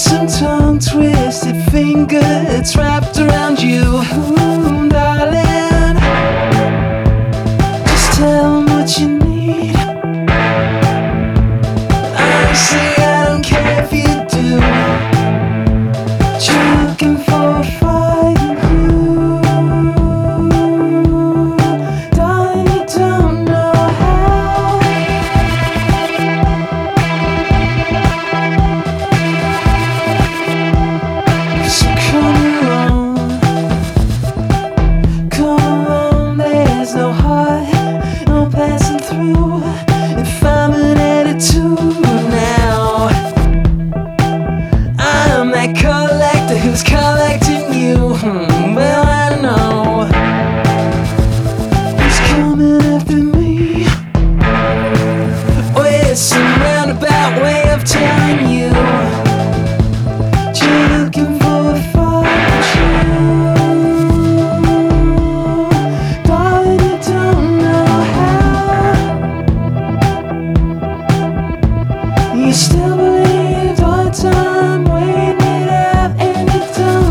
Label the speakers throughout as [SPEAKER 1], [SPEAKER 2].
[SPEAKER 1] some tongue-twisted fingers wrapped around you. Ooh, darling, just tell 'em what you need. Honestly, I don't care if you do. You're looking for a fight with you. Darling, you don't know how. So come along, there's no heart, no passing through. If I'm an attitude now, I'm that collector who's collecting you. Well, I know who's coming after me with some roundabout way of telling you you're looking for a fight. Darling, you don't know how. You still believe all the time, waiting it out, and you don't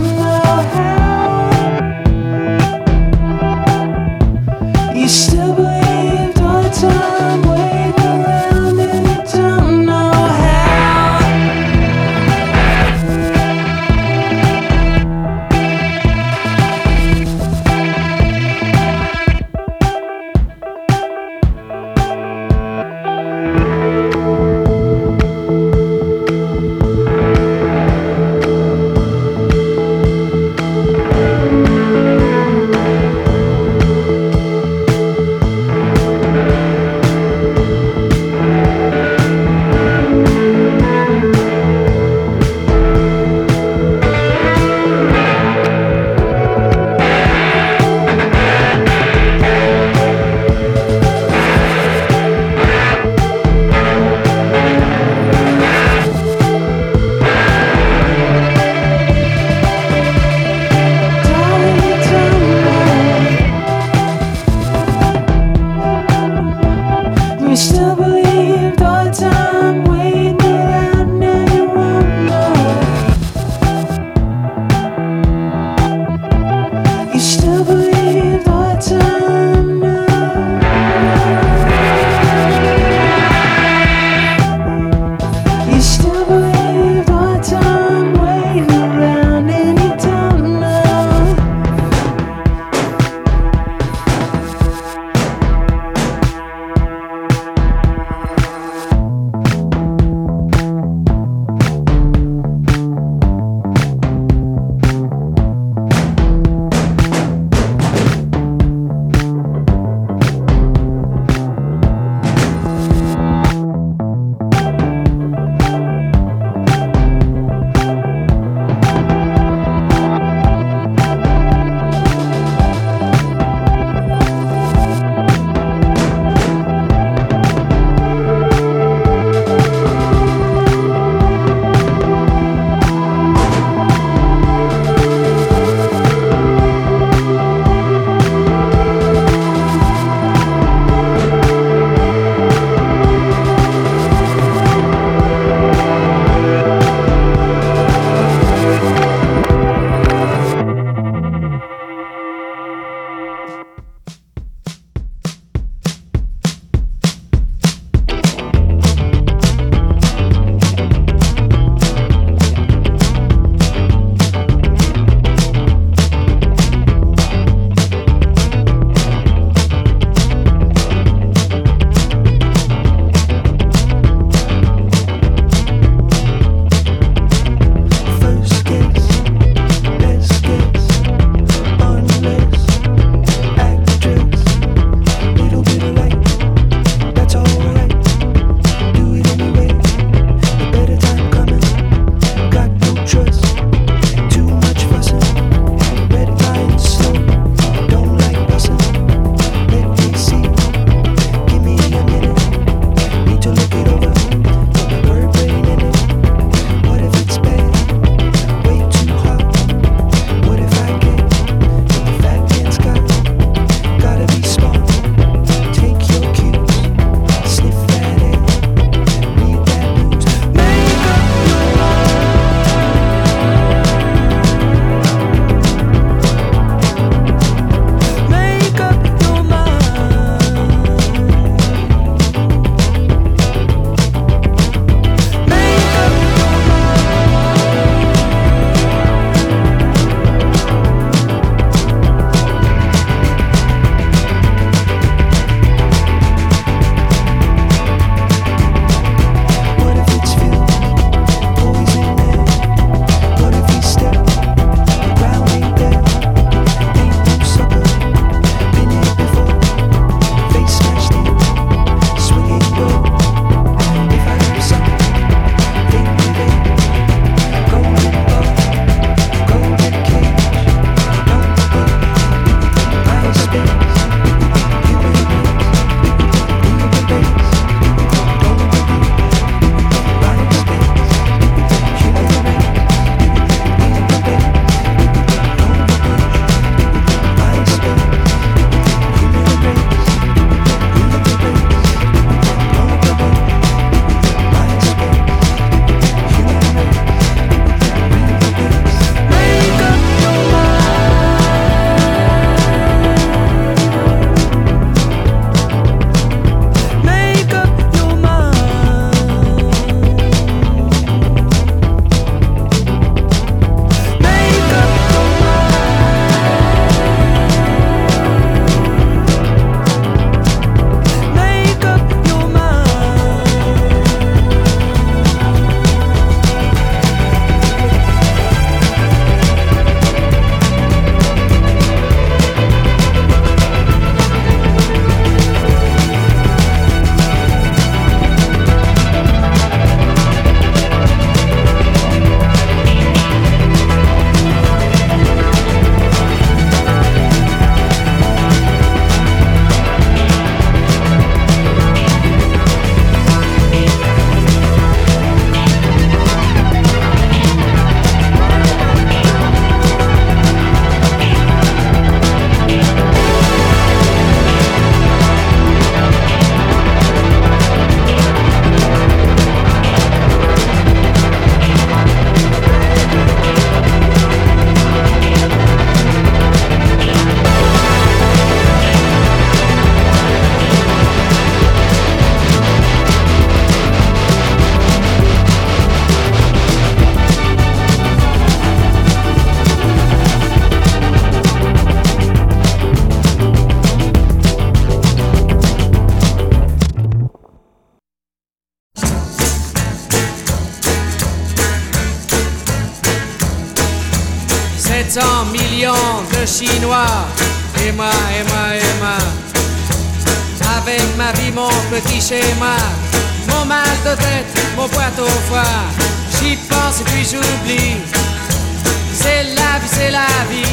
[SPEAKER 2] 700 millions de Chinois. Et moi, et moi, et moi. Avec ma vie, mon petit schéma, mon mal de tête, mon poids au foie. J'y pense et puis j'oublie. C'est la vie, c'est la vie.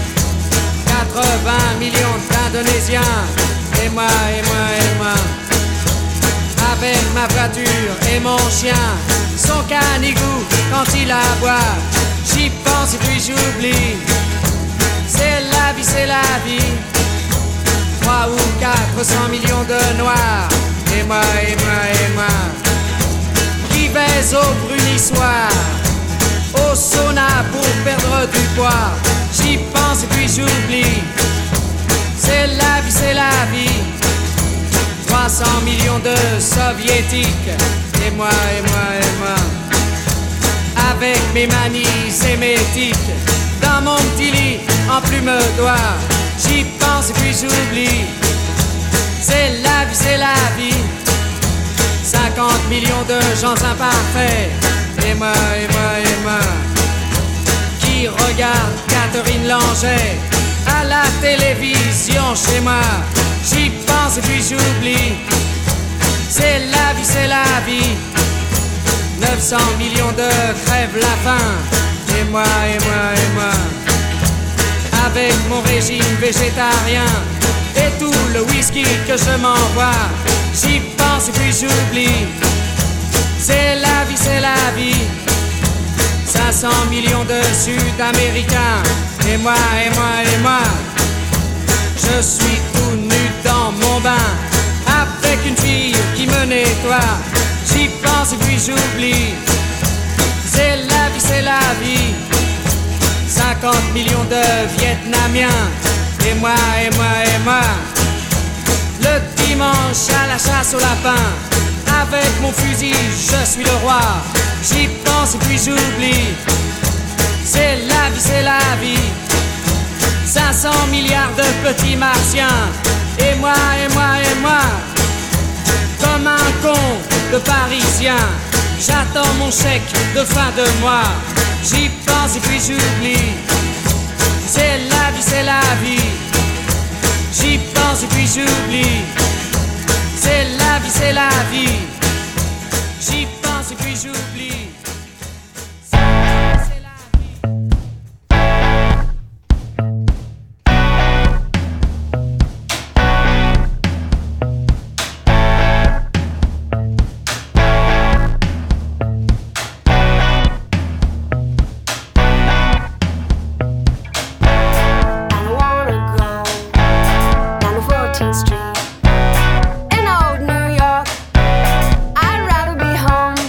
[SPEAKER 2] 80 millions d'Indonésiens. Et moi, et moi, et moi. Avec ma voiture et mon chien, son canigou quand il aboie. J'y pense et puis j'oublie. C'est la vie, c'est la vie. 3 ou 400 millions de noirs. Et moi, et moi, et moi. Qui baise au brunissoir, au sauna pour perdre du poids. J'y pense et puis j'oublie. C'est la vie, c'est la vie. 300 millions de soviétiques. Et moi, et moi, et moi. Avec mes manies sémétiques, dans mon petit lit en plume d'oie. J'y pense et puis j'oublie. C'est la vie, c'est la vie. 50 millions de gens imparfaits. Et moi, et moi, et moi. Qui regarde Catherine Langer à la télévision chez moi. J'y pense et puis j'oublie. C'est la vie, c'est la vie. 900 millions de crèvent la faim. Et moi, et moi, et moi. Avec mon régime végétarien et tout le whisky que je m'envoie. J'y pense et puis j'oublie. C'est la vie, c'est la vie. 500 millions de Sud-Américains. Et moi, et moi, et moi. Je suis tout nu dans mon bain, avec une fille qui me nettoie. J'y pense et puis j'oublie. C'est la vie, c'est la vie. 50 millions de Vietnamiens. Et moi, et moi, et moi. Le dimanche à la chasse au lapin, avec mon fusil, je suis le roi. J'y pense et puis j'oublie. C'est la vie, c'est la vie. 500 milliards de petits martiens. Et moi, et moi, et moi. Comme un con de parisien, j'attends mon chèque de fin de mois. J'y pense et puis j'oublie. C'est la vie, c'est la vie. J'y pense et puis j'oublie. C'est la vie, c'est la vie. J'y pense et puis j'oublie.
[SPEAKER 3] Street in old New York. I'd rather be home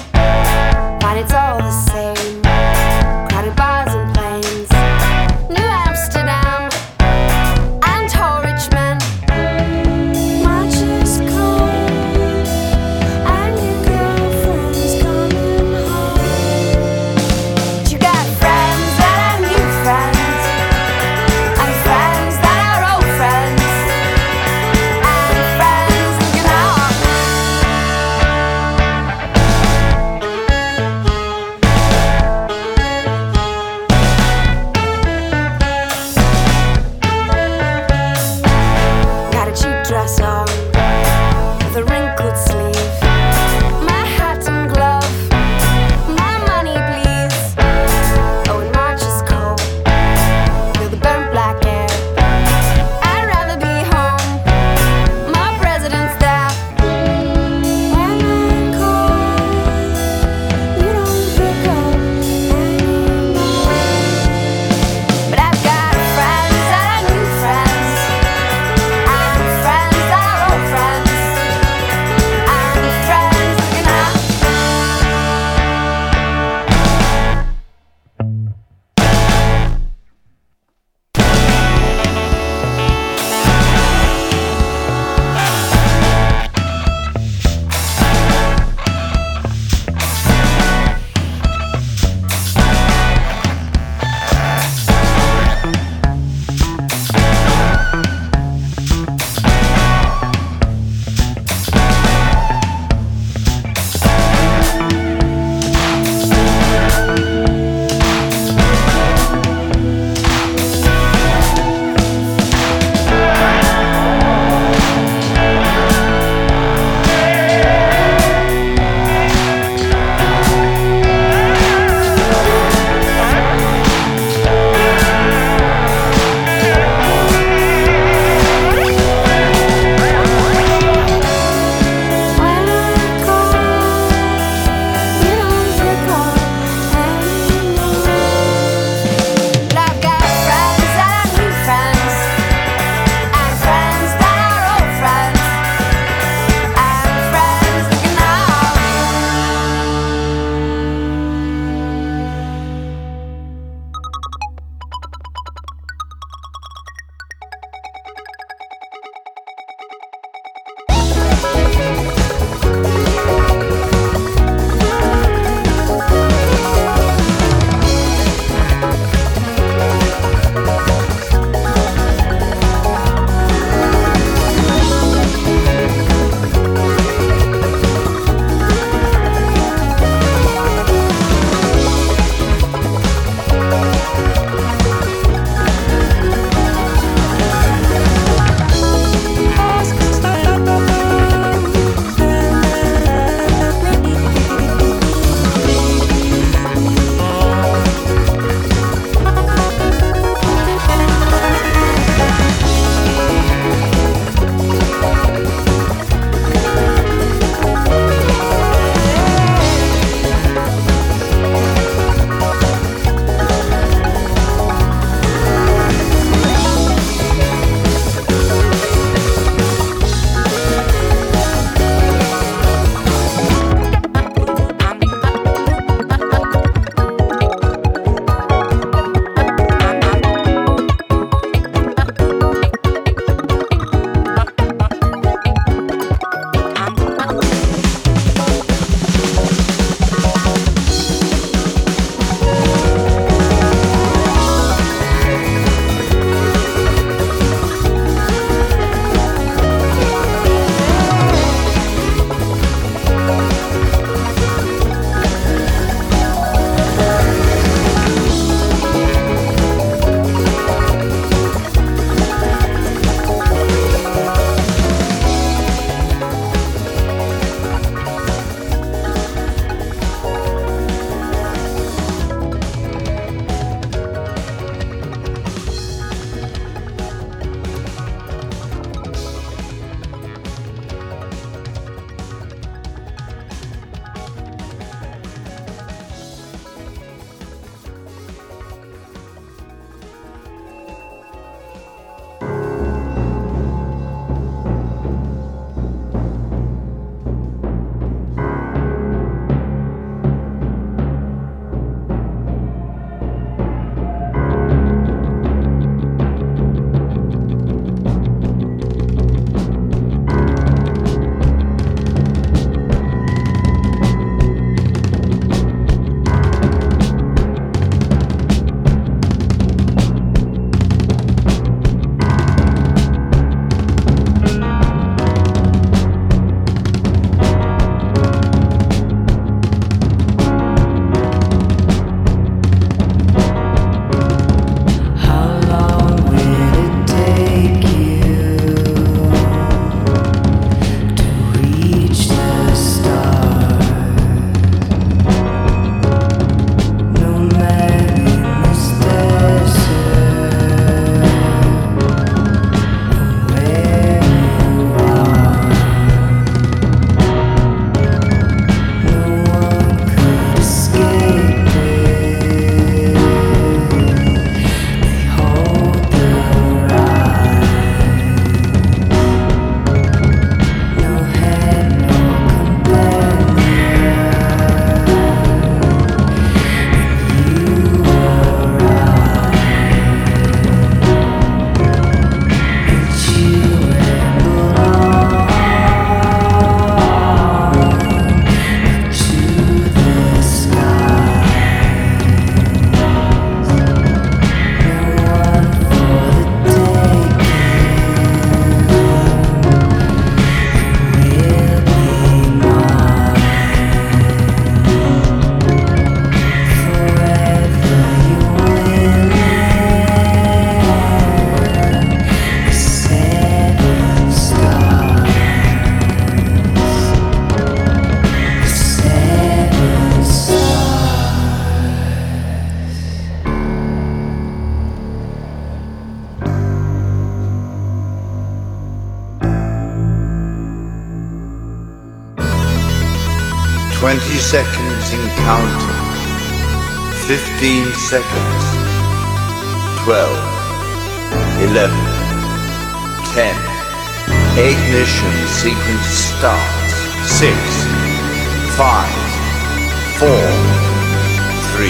[SPEAKER 3] seconds in counting. 15 seconds. 12, 11, 10. Ignition sequence starts. 6, 5, 4, 3,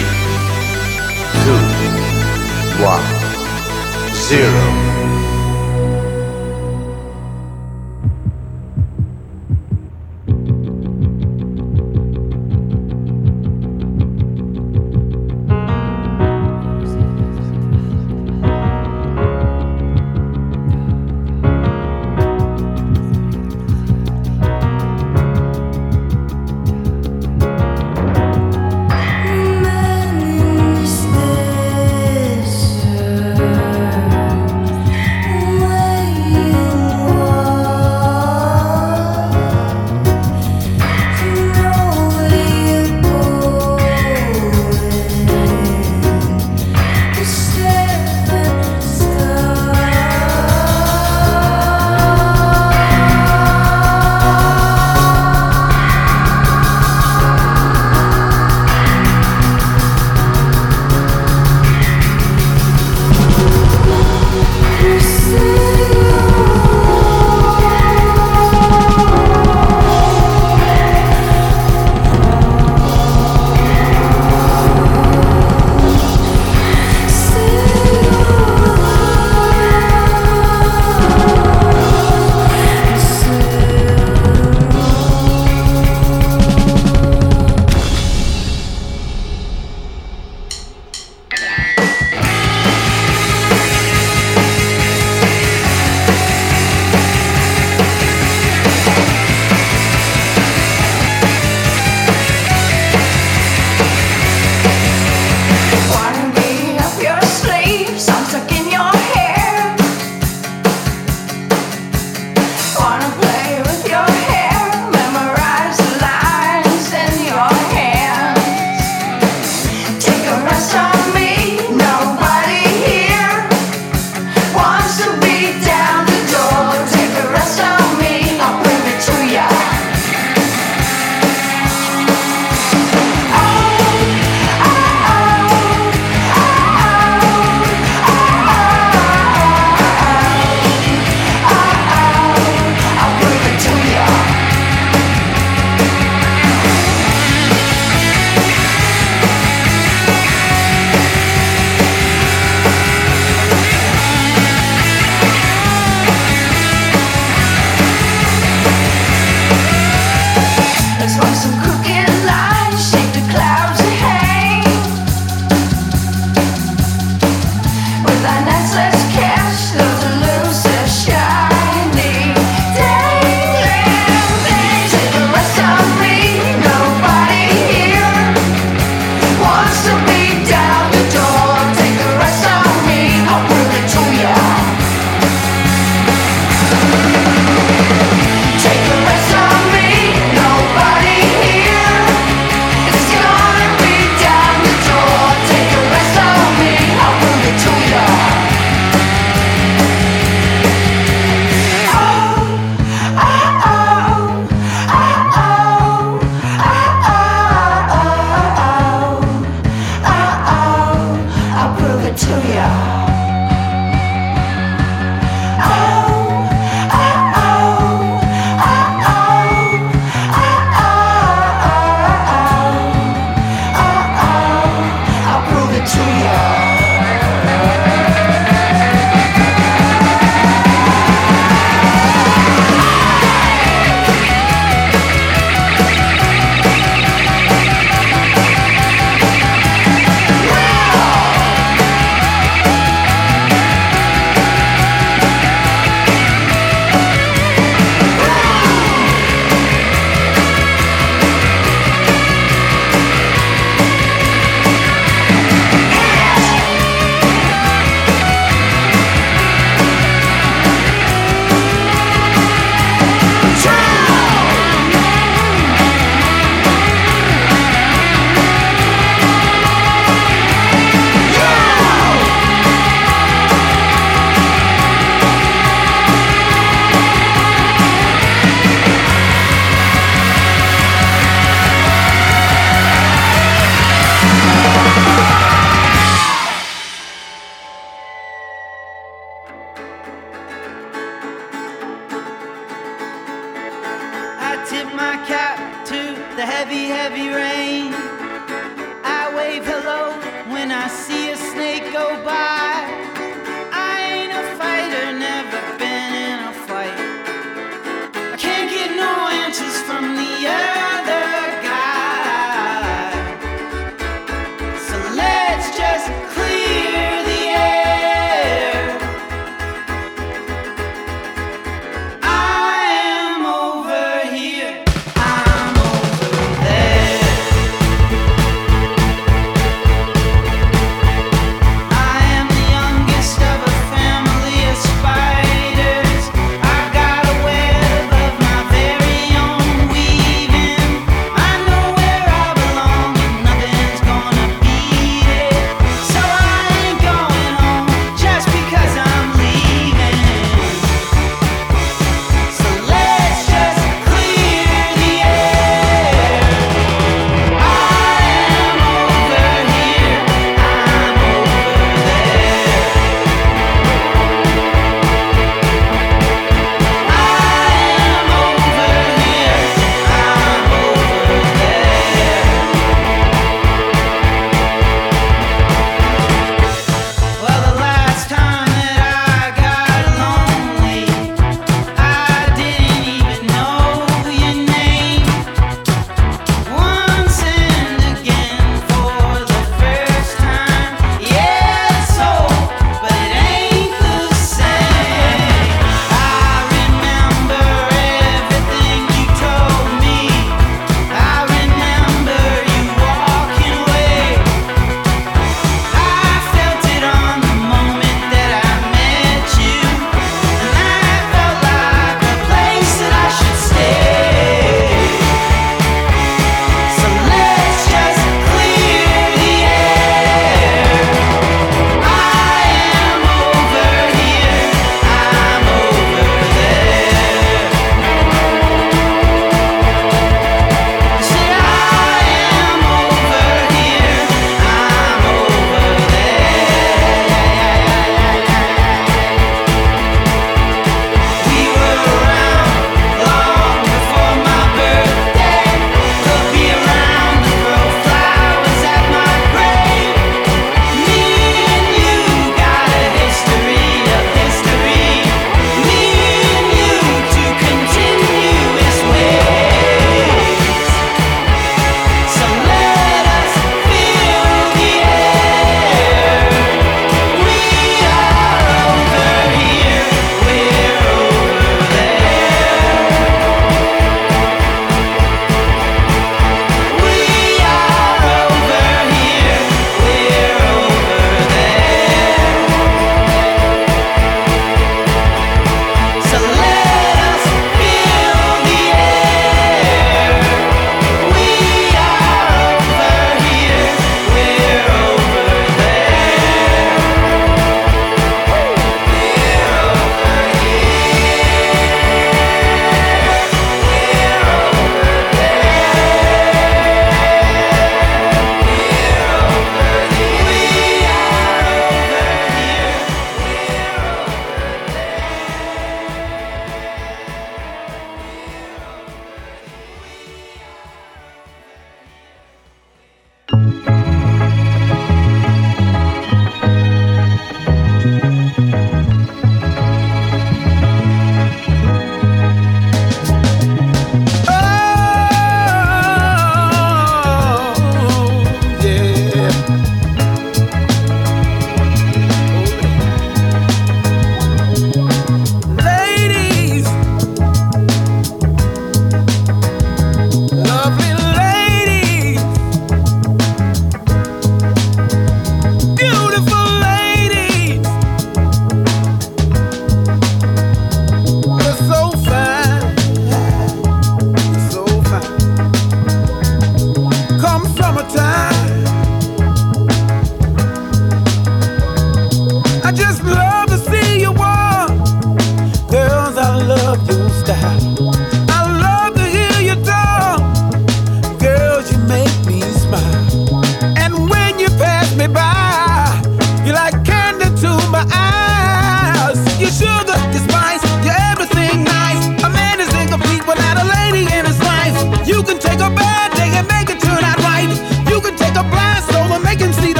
[SPEAKER 3] 2, 1, 0.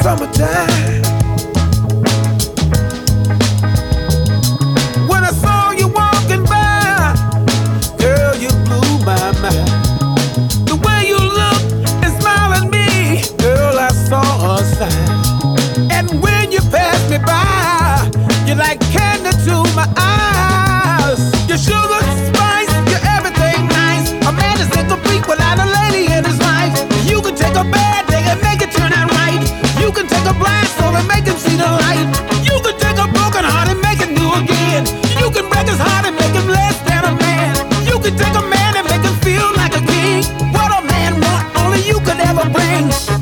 [SPEAKER 4] summertime. When I saw you walking by, girl, you blew my mind. The way you look and smile at me, girl, I saw a sign. And when you passed me by, you're like candy to my eyes. Your sugar, spice, you're everything nice. A man is incomplete without a lady in his life. You can take a bad day and make it turn out right. You can take a blind soul and make him see the light. You can take a broken heart and make it new again. You can break his heart and make him less than a man. You can take a man and make him feel like a king. What a man want, only you could ever bring.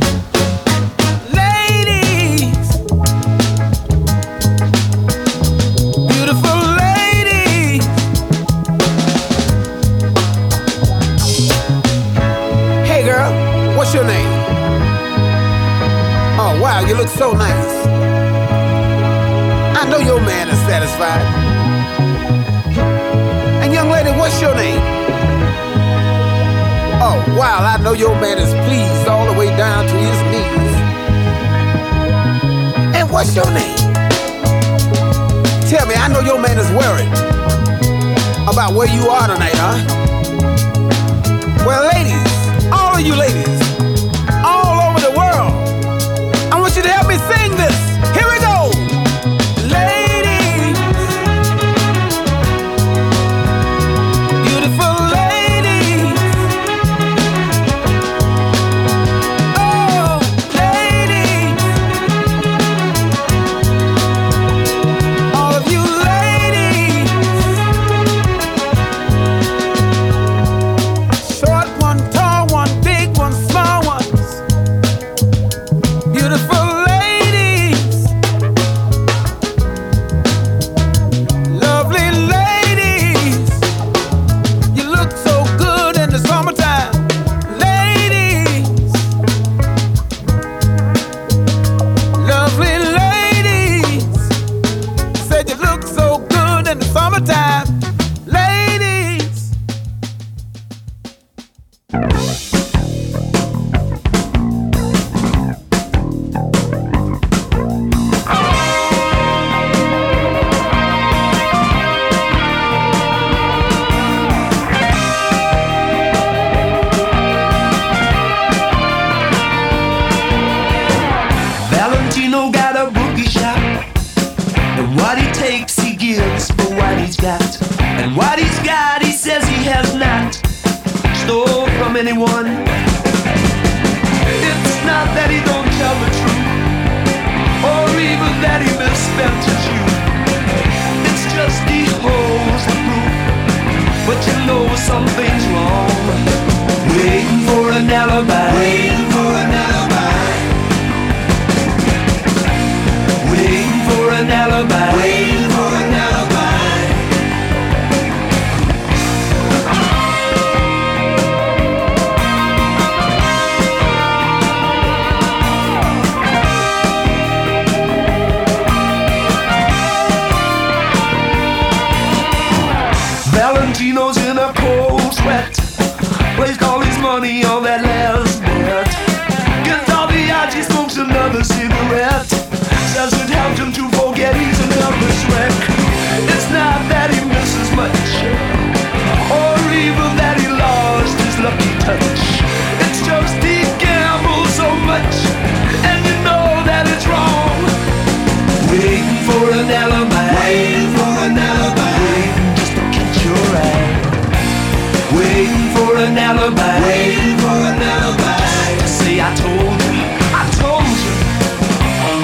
[SPEAKER 4] Ladies, beautiful ladies. Hey girl, what's your name? Oh wow, you look so nice. I know your man is satisfied. And young lady, what's your name? Oh wow, I know your man is pleased all the way down to his knees. And what's your name? Tell me, I know your man is worried about where you are tonight, huh? Well, ladies, all of you ladies, all over the world, I want you to help me sing this. Here we go. Ladies, beautiful ladies. Oh, ladies, all of you ladies. Short one, tall one, big one, small ones. Beautiful ladies, lovely ladies, you look so good in the summertime. Ladies, lovely ladies, said you look so good in the summertime. Ladies.
[SPEAKER 1] Valentino got a boogie shop, and what he takes he gives for what he's got, and what he's got he says he has not stole from anyone. It's not that he don't tell the truth, or even that he misspent his youth. It's just he holds the proof, but you know something's wrong. Waiting for an alibi, waiting for an alibi. Waiting for an alibi, waiting for an alibi. Valentino's in a cold sweat, placed all his money on that last bet. Gets all the odds, he smokes another cigarette. Says it helped him to forget he's a nervous wreck. It's not that he misses much, or even that he lost his lucky touch. It's just he gambles so much, and you know that it's wrong. Waiting for an alibi, waiting for an alibi, waiting just to catch your eye. Waiting for an alibi, waiting for an alibi. Just to say I told you, I told you.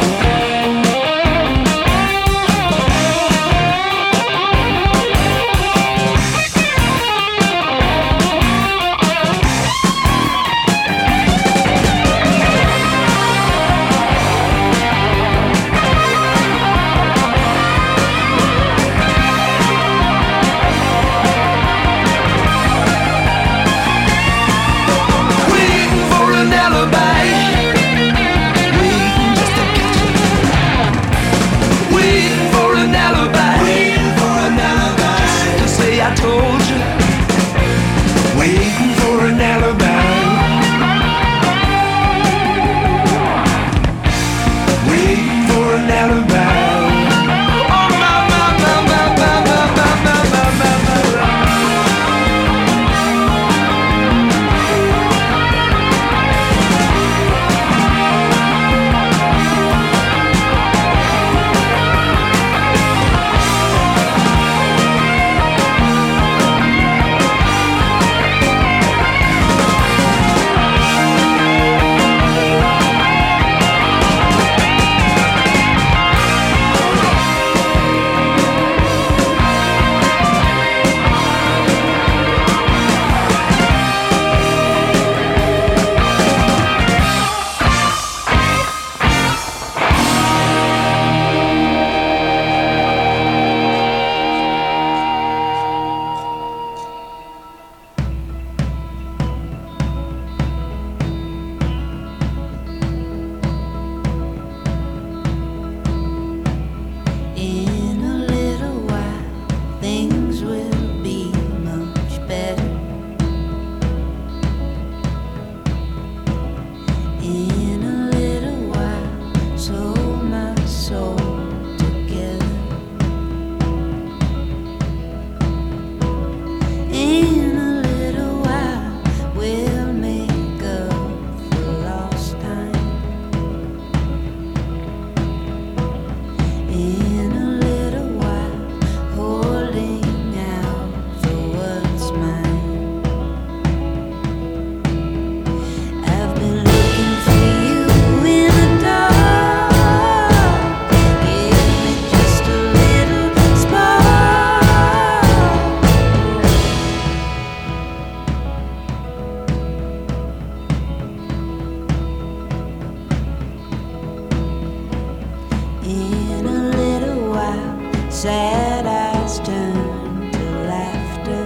[SPEAKER 5] sad eyes turn to laughter.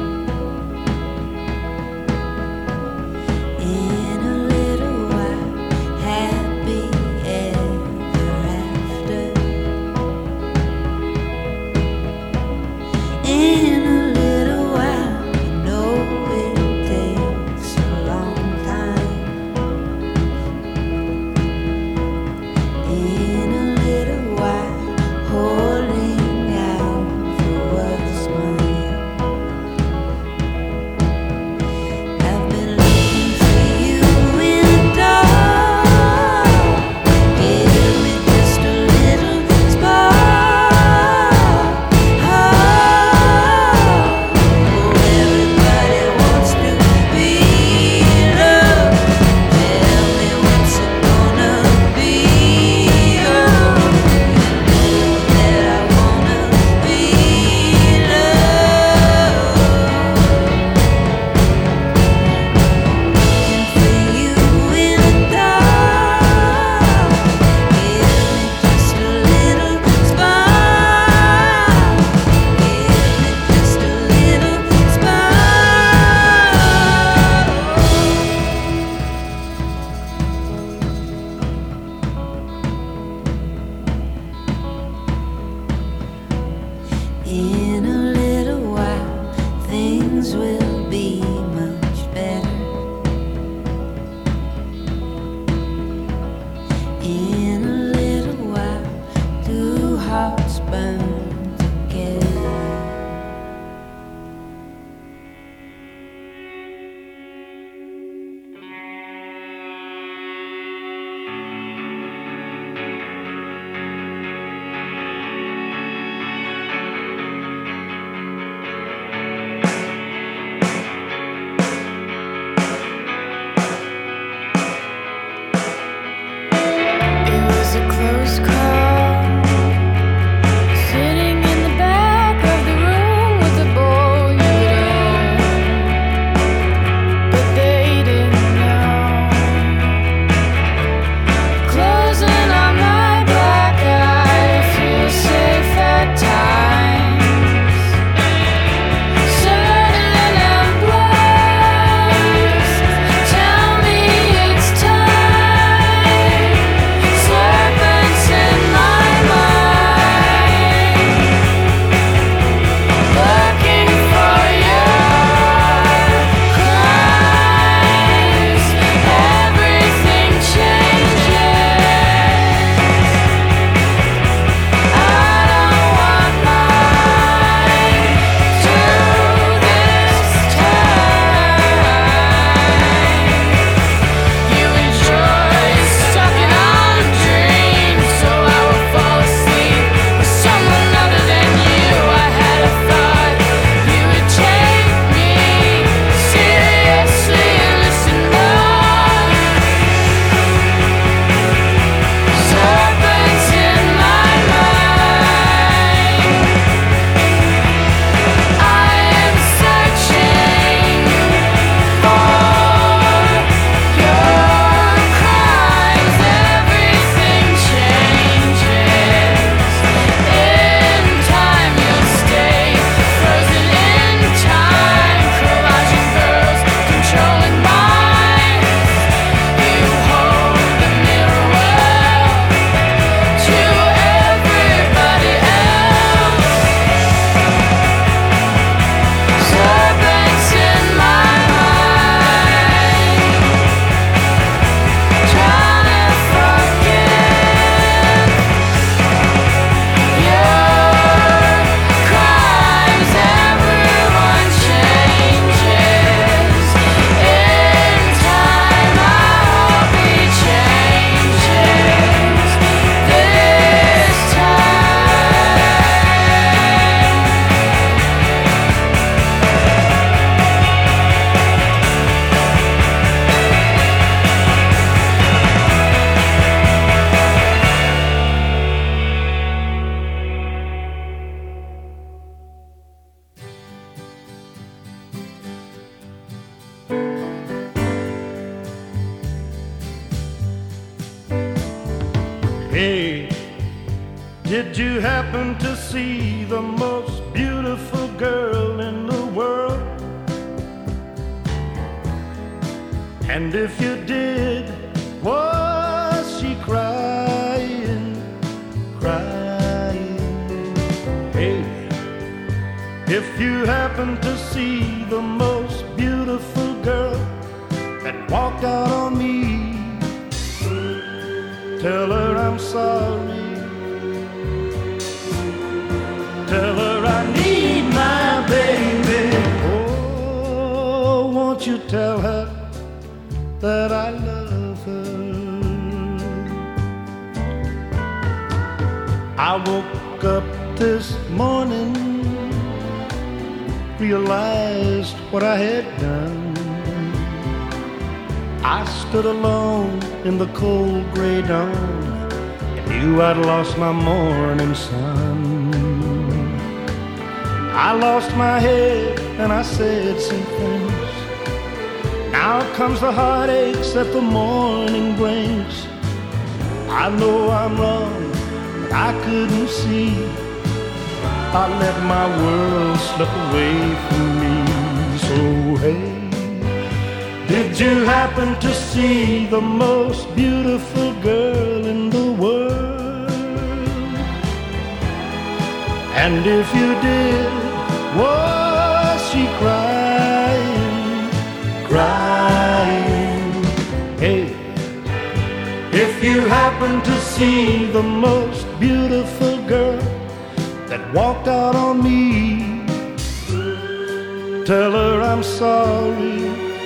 [SPEAKER 5] In a little while, happy ever after. In a little while, I know it takes a long time. In a little while, holding out for what's mine. I've been looking for you in the dark. Give me just a little spark. Oh, everybody wants to be loved. Tell me what's it gonna be. Oh, that I wanna be loved. Looking for you in the dark. Give me just a little spark. Give me just a little spark. In a little while, things will be much better. In a little while, two hearts burn together.
[SPEAKER 6] It was a close call, sitting in the back of the room with a bowl you'd own, but they didn't know. Closing on my black eye, feel safe at times. Certain and blessed, tell me it's time. Serpents in my mind, looking for your crimes. Everything changes. I don't want mine to this time. You enjoy sucking on dreams, so I would fall asleep with someone other than you. I had a thought you would take me seriously and listen more. Serpents in my mind, I am searching for your crimes. Everything changes. In time you'll stay frozen in time. Collaging girls, controlling minds. You hold the mirror well to everybody else. Serpents in my mind, trying to forget your crimes. Everyone changes. In time I hope he changes. This time.
[SPEAKER 7] Hey, Did you happen to see the most beautiful girl in the world? And if you did, was she crying, crying? Hey, if you happen to see the most beautiful girl that walked out on me, tell her I'm sorry. Tell her I need my baby. Oh, won't you tell her that I love her? I woke up this morning, realized what I had done. I stood alone in the cold gray dawn and knew I'd lost my morning sun. I lost my head and I said some things. Now comes the heartaches that the morning brings. I know I'm wrong, but I couldn't see. I let my world slip away from me. So hey, did you happen to see the most beautiful girl in the world? And if you did, was she crying, crying? Hey, if you happen to see the most beautiful girl that walked out on me, tell her I'm sorry.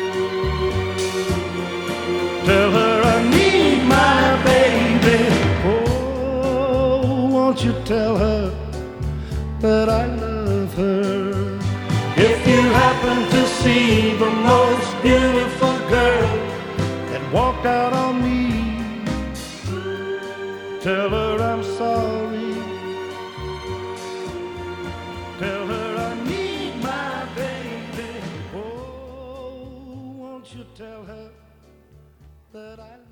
[SPEAKER 7] Tell her I need my baby. Oh, won't you tell her that I love her? If you happen to see the most beautiful girl that walked out on me, tell her I'm sorry. Tell her I need my baby. Oh, won't you tell her that I love her?